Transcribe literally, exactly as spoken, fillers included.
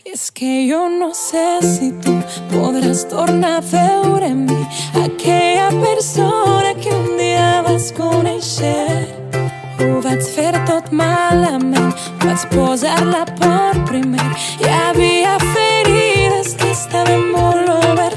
És que jo no sé si tu podràs tornar a veure en mi aquella persona que un dia vas conèixer. Ho vaig fer tot malament, vaig posar la por primer. Hi havia ferides que estaven molt obertes.